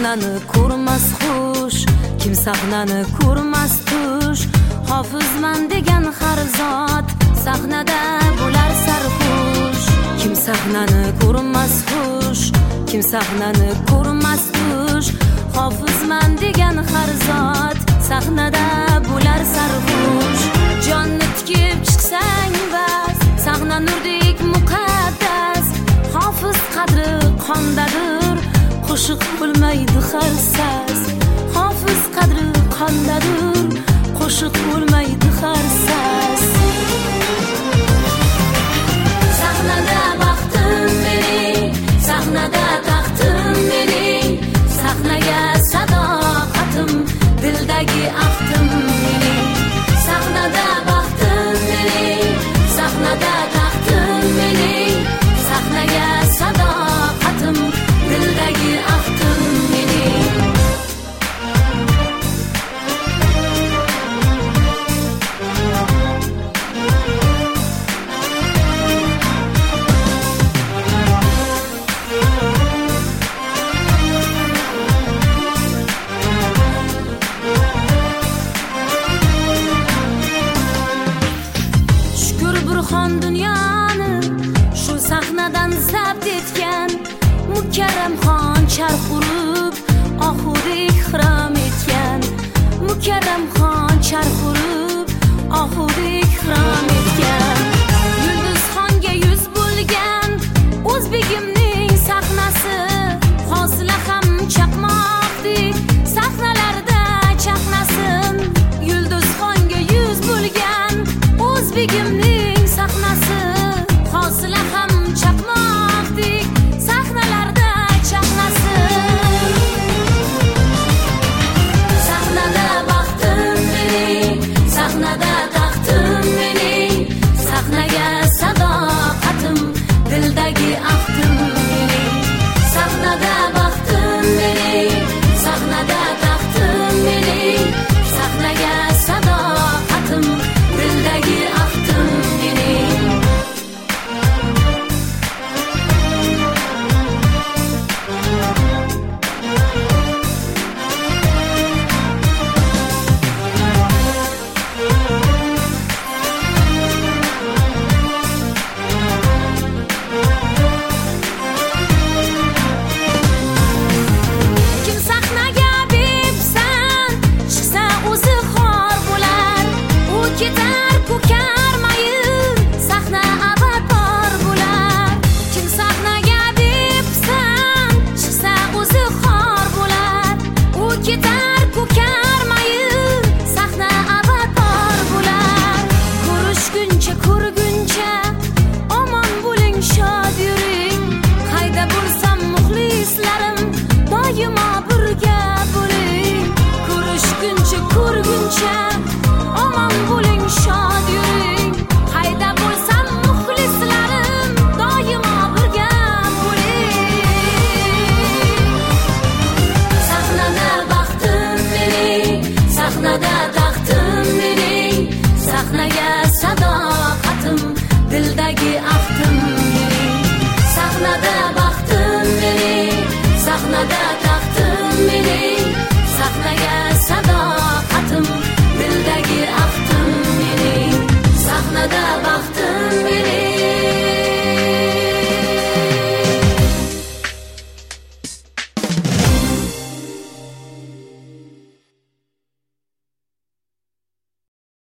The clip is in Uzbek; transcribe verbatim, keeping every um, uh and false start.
sahnani ko'rmas xush, kim sahnani ko'rmas tush. Hofizman degan har zot sahnada bo'lar sarxush. Kim sahnani ko'rmas xush, kim sahnani ko'rmas tush. Hofizman degan har zot sahnada bo'lar sarxush. Jonni tikib chiqsang bas, sahna nurdek muqaddas. Hofiz qadri qondadir, qo'shiq bo'lmaydi har sas. Hofiz qadri qondadir, qo'shiq bo'lmaydi har sas. Sahnada baxtim mening, sahnada taxtim mening. Sahnaga sadoqatim, dildagi ahdim mening. Sahnada baxtim mening, sahnada taxtim mening. Sahnaga sadoqatim, dildagi ahdim mening. Dunyoni shu sahnadan zabt etgan mukarram